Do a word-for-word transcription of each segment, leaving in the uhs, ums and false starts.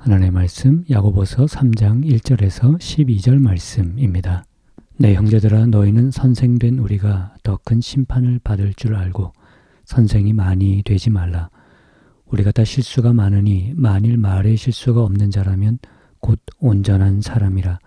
하나님의 말씀 야고보서 삼 장 일 절에서 십이 절 말씀입니다. 내 형제들아 너희는 선생된 우리가 더 큰 심판을 받을 줄 알고 선생이 많이 되지 말라. 우리가 다 실수가 많으니 만일 말에 실수가 없는 자라면 곧 온전한 사람이라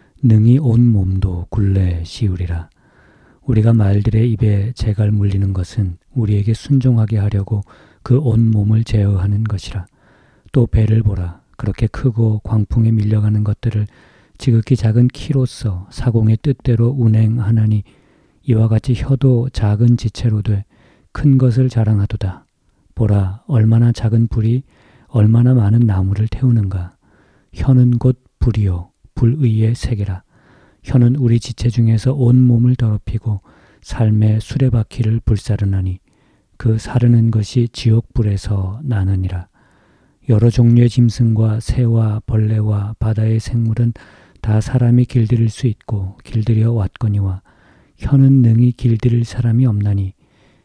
능히 온 몸도 굴레 씌우리라. 우리가 말들의 입에 재갈 물리는 것은 우리에게 순종하게 하려고 그 온 몸을 제어하는 것이라. 또 배를 보라. 그렇게 크고 광풍에 밀려가는 것들을 지극히 작은 키로서 사공의 뜻대로 운행하나니 이와 같이 혀도 작은 지체로 돼 큰 것을 자랑하도다. 보라, 얼마나 작은 불이 얼마나 많은 나무를 태우는가. 혀는 곧 불이요 불의의 세계라. 혀는 우리 지체 중에서 온 몸을 더럽히고 삶의 수레바퀴를 불사르나니 그 사르는 것이 지옥불에서 나느니라. 여러 종류의 짐승과 새와 벌레와 바다의 생물은 다 사람이 길들일 수 있고 길들여 왔거니와 혀는 능히 길들일 사람이 없나니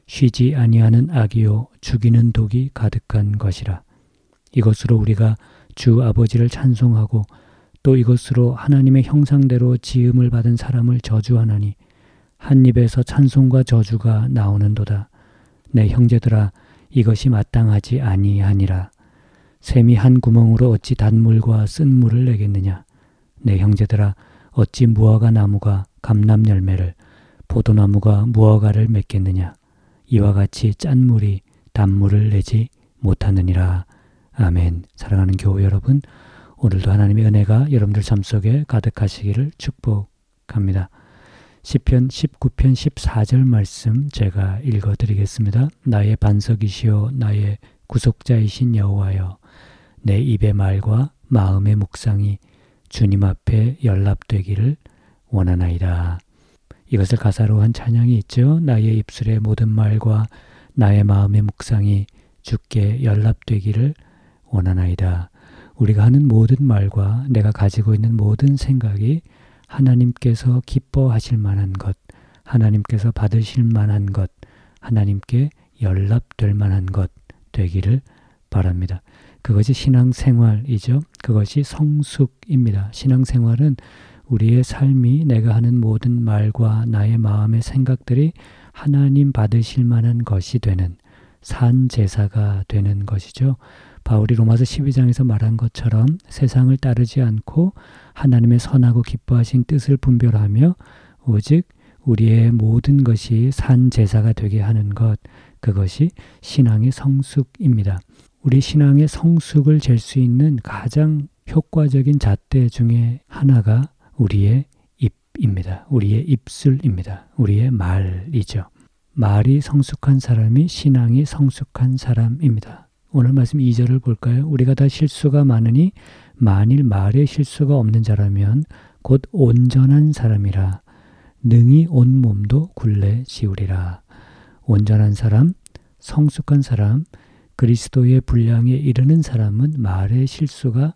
쉬지 아니하는 악이요 죽이는 독이 가득한 것이라. 이것으로 우리가 주 아버지를 찬송하고 또 이것으로 하나님의 형상대로 지음을 받은 사람을 저주하나니 한 입에서 찬송과 저주가 나오는도다. 내 형제들아 이것이 마땅하지 아니하니라. 샘이 한 구멍으로 어찌 단물과 쓴 물을 내겠느냐. 내 형제들아 어찌 무화과 나무가 감람 열매를 포도나무가 무화과를 맺겠느냐. 이와 같이 짠 물이 단물을 내지 못하느니라. 아멘. 사랑하는 교회 여러분, 오늘도 하나님의 은혜가 여러분들 삶 속에 가득하시기를 축복합니다. 시편 십구 편 십사 절 말씀 제가 읽어드리겠습니다. 나의 반석이시오 나의 구속자이신 여호와여, 내 입의 말과 마음의 묵상이 주님 앞에 연락되기를 원하나이다. 이것을 가사로 한 찬양이 있죠. 나의 입술의 모든 말과 나의 마음의 묵상이 주께 연락되기를 원하나이다. 우리가 하는 모든 말과 내가 가지고 있는 모든 생각이 하나님께서 기뻐하실 만한 것, 하나님께서 받으실 만한 것, 하나님께 연락될 만한 것 되기를 바랍니다. 그것이 신앙생활이죠. 그것이 성숙입니다. 신앙생활은 우리의 삶이 내가 하는 모든 말과 나의 마음의 생각들이 하나님 받으실 만한 것이 되는 산제사가 되는 것이죠. 바울이 로마서 십이 장에서 말한 것처럼 세상을 따르지 않고 하나님의 선하고 기뻐하신 뜻을 분별하며 오직 우리의 모든 것이 산제사가 되게 하는 것, 그것이 신앙의 성숙입니다. 우리 신앙의 성숙을 잴 수 있는 가장 효과적인 잣대 중에 하나가 우리의 입입니다. 우리의 입술입니다. 우리의 말이죠. 말이 성숙한 사람이 신앙이 성숙한 사람입니다. 오늘 말씀 이 절을 볼까요? 우리가 다 실수가 많으니 만일 말에 실수가 없는 자라면 곧 온전한 사람이라 능히 온 몸도 굴레 씌우리라. 온전한 사람, 성숙한 사람, 그리스도의 분량에 이르는 사람은 말에 실수가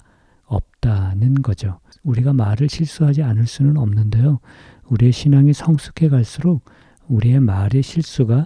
없다는 거죠. 우리가 말을 실수하지 않을 수는 없는데요. 우리의 신앙이 성숙해 갈수록 우리의 말의 실수가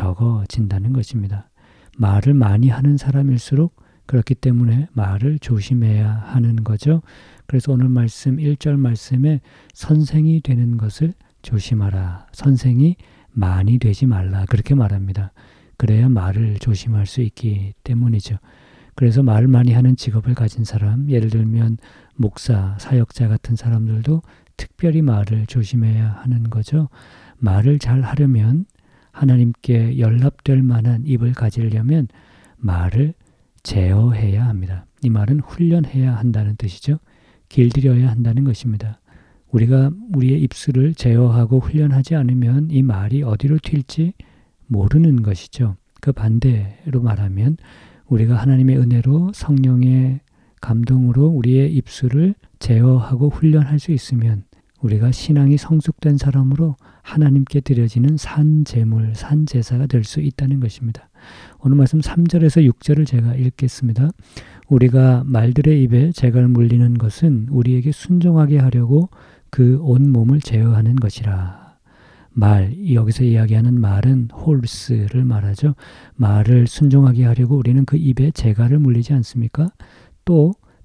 적어진다는 것입니다. 말을 많이 하는 사람일수록 그렇기 때문에 말을 조심해야 하는 거죠. 그래서 오늘 말씀 일 절 말씀에 선생이 되는 것을 조심하라. 선생이 많이 되지 말라. 그렇게 말합니다. 그래야 말을 조심할 수 있기 때문이죠. 그래서 말을 많이 하는 직업을 가진 사람, 예를 들면 목사, 사역자 같은 사람들도 특별히 말을 조심해야 하는 거죠. 말을 잘 하려면 하나님께 연락될 만한 입을 가지려면 말을 제어해야 합니다. 이 말은 훈련해야 한다는 뜻이죠. 길들여야 한다는 것입니다. 우리가 우리의 입술을 제어하고 훈련하지 않으면 이 말이 어디로 튈지 모르는 것이죠. 그 반대로 말하면 우리가 하나님의 은혜로 성령의 감동으로 우리의 입술을 제어하고 훈련할 수 있으면 우리가 신앙이 성숙된 사람으로 하나님께 드려지는 산제물, 산제사가 될 수 있다는 것입니다. 오늘 말씀 삼 절에서 육 절을 제가 읽겠습니다. 우리가 말들의 입에 재갈 물리는 것은 우리에게 순종하게 하려고 그 온 몸을 제어하는 것이라. 말, 여기서 이야기하는 말은 홀스를 말하죠. 말을 순종하게 하려고 우리는 그 입에 재갈을 물리지 않습니까? 또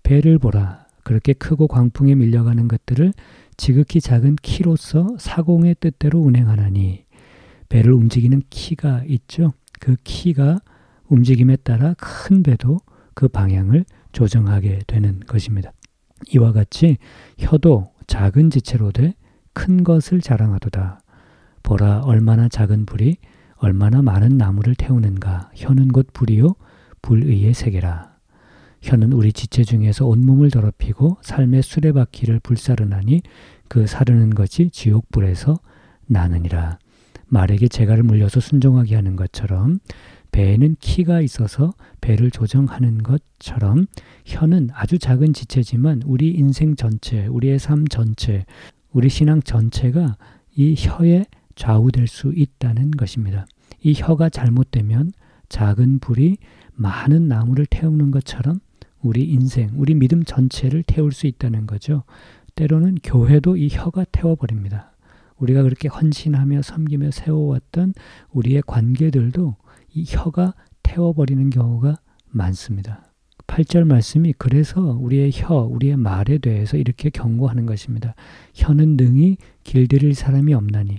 배를 보라. 그렇게 크고 광풍에 밀려가는 것들을 지극히 작은 키로서 사공의 뜻대로 운행하나니. 배를 움직이는 키가 있죠. 그 키가 움직임에 따라 큰 배도 그 방향을 조정하게 되는 것입니다. 이와 같이 혀도 작은 지체로 돼 큰 것을 자랑하도다. 보라, 얼마나 작은 불이 얼마나 많은 나무를 태우는가. 혀는 곧 불이요 불의의 세계라. 혀는 우리 지체 중에서 온몸을 더럽히고 삶의 수레바퀴를 불사르나니 그 사르는 것이 지옥불에서 나느니라. 말에게 재갈을 물려서 순종하게 하는 것처럼, 배에는 키가 있어서 배를 조정하는 것처럼 혀는 아주 작은 지체지만 우리 인생 전체, 우리의 삶 전체, 우리 신앙 전체가 이 혀에 좌우될 수 있다는 것입니다. 이 혀가 잘못되면 작은 불이 많은 나무를 태우는 것처럼 우리 인생, 우리 믿음 전체를 태울 수 있다는 거죠. 때로는 교회도 이 혀가 태워버립니다. 우리가 그렇게 헌신하며 섬기며 세워왔던 우리의 관계들도 이 혀가 태워버리는 경우가 많습니다. 팔 절 말씀이 그래서 우리의 혀, 우리의 말에 대해서 이렇게 경고하는 것입니다. 혀는 능히 길들일 사람이 없나니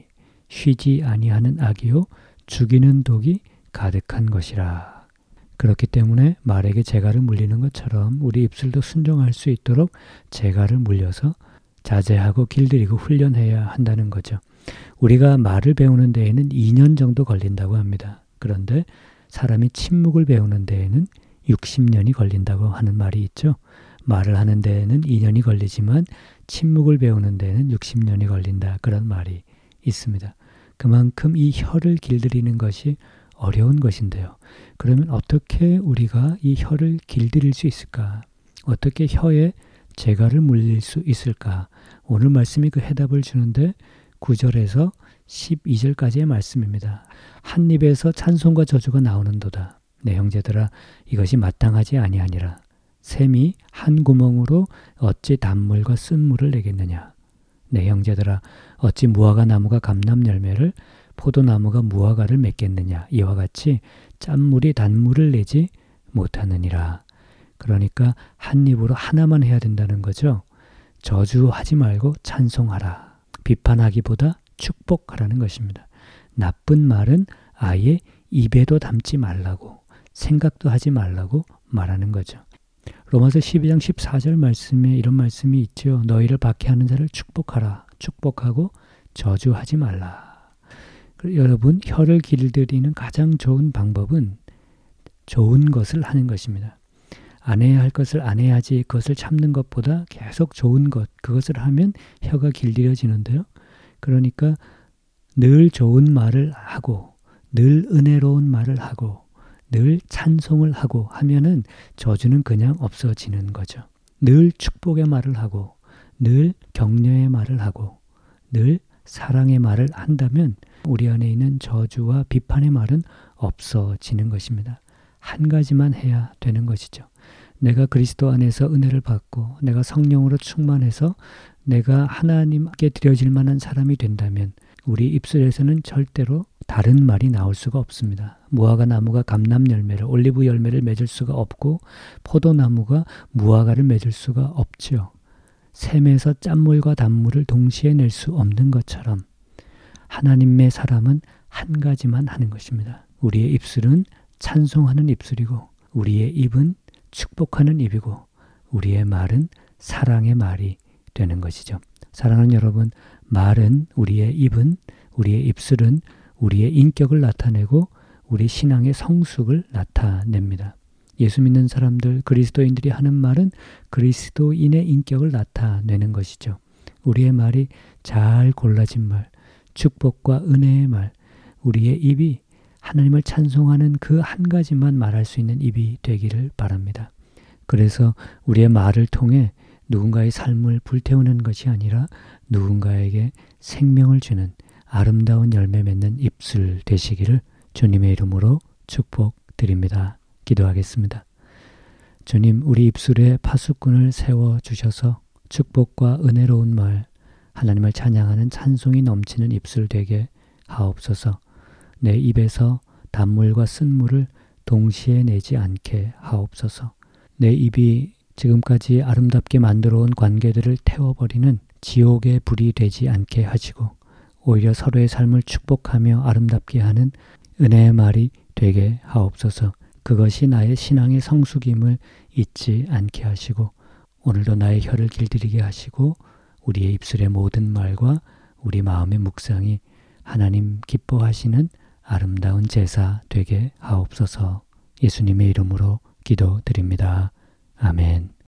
쉬지 아니하는 악이요 죽이는 독이 가득한 것이라. 그렇기 때문에 말에게 재갈을 물리는 것처럼 우리 입술도 순종할 수 있도록 재갈을 물려서 자제하고 길들이고 훈련해야 한다는 거죠. 우리가 말을 배우는 데에는 이 년 정도 걸린다고 합니다. 그런데 사람이 침묵을 배우는 데에는 육십 년이 걸린다고 하는 말이 있죠. 말을 하는 데에는 이 년이 걸리지만 침묵을 배우는 데에는 육십 년이 걸린다. 그런 말이 있습니다. 그만큼 이 혀를 길들이는 것이 어려운 것인데요. 그러면 어떻게 우리가 이 혀를 길들일 수 있을까? 어떻게 혀에 재갈을 물릴 수 있을까? 오늘 말씀이 그 해답을 주는데 구 절에서 십이 절까지의 말씀입니다. 한 입에서 찬송과 저주가 나오는도다. 내 형제들아, 이것이 마땅하지 아니하니라. 샘이 한 구멍으로 어찌 단물과 쓴물을 내겠느냐. 내 형제들아, 어찌 무화과 나무가 감람 열매를, 포도나무가 무화과를 맺겠느냐. 이와 같이 짠물이 단물을 내지 못하느니라. 그러니까 한 입으로 하나만 해야 된다는 거죠. 저주하지 말고 찬송하라. 비판하기보다 축복하라는 것입니다. 나쁜 말은 아예 입에도 담지 말라고, 생각도 하지 말라고 말하는 거죠. 로마서 십이 장 십사 절 말씀에 이런 말씀이 있죠. 너희를 박해하는 자를 축복하라. 축복하고 저주하지 말라. 여러분, 혀를 길들이는 가장 좋은 방법은 좋은 것을 하는 것입니다. 안 해야 할 것을 안 해야지 그것을 참는 것보다 계속 좋은 것, 그것을 하면 혀가 길들여지는데요. 그러니까 늘 좋은 말을 하고 늘 은혜로운 말을 하고 늘 찬송을 하고 하면은 저주는 그냥 없어지는 거죠. 늘 축복의 말을 하고 늘 격려의 말을 하고 늘 사랑의 말을 한다면 우리 안에 있는 저주와 비판의 말은 없어지는 것입니다. 한 가지만 해야 되는 것이죠. 내가 그리스도 안에서 은혜를 받고 내가 성령으로 충만해서 내가 하나님께 드려질 만한 사람이 된다면 우리 입술에서는 절대로 다른 말이 나올 수가 없습니다. 무화과 나무가 감람 열매를, 올리브 열매를 맺을 수가 없고 포도나무가 무화과를 맺을 수가 없죠. 샘에서 짠물과 단물을 동시에 낼 수 없는 것처럼 하나님의 사람은 한 가지만 하는 것입니다. 우리의 입술은 찬송하는 입술이고 우리의 입은 축복하는 입이고 우리의 말은 사랑의 말이 되는 것이죠. 사랑하는 여러분, 말은, 우리의 입은, 우리의 입술은 우리의 인격을 나타내고 우리 신앙의 성숙을 나타냅니다. 예수 믿는 사람들, 그리스도인들이 하는 말은 그리스도인의 인격을 나타내는 것이죠. 우리의 말이 잘 골라진 말, 축복과 은혜의 말, 우리의 입이 하나님을 찬송하는 그 한 가지만 말할 수 있는 입이 되기를 바랍니다. 그래서 우리의 말을 통해 누군가의 삶을 불태우는 것이 아니라 누군가에게 생명을 주는 아름다운 열매 맺는 입술 되시기를 주님의 이름으로 축복드립니다. 기도하겠습니다. 주님, 우리 입술에 파수꾼을 세워주셔서 축복과 은혜로운 말, 하나님을 찬양하는 찬송이 넘치는 입술 되게 하옵소서. 내 입에서 단물과 쓴물을 동시에 내지 않게 하옵소서. 내 입이 지금까지 아름답게 만들어온 관계들을 태워버리는 지옥의 불이 되지 않게 하시고 오히려 서로의 삶을 축복하며 아름답게 하는 은혜의 말이 되게 하옵소서. 그것이 나의 신앙의 성숙임을 잊지 않게 하시고 오늘도 나의 혀를 길들이게 하시고 우리의 입술의 모든 말과 우리 마음의 묵상이 하나님 기뻐하시는 아름다운 제사 되게 하옵소서. 예수님의 이름으로 기도드립니다. 아멘.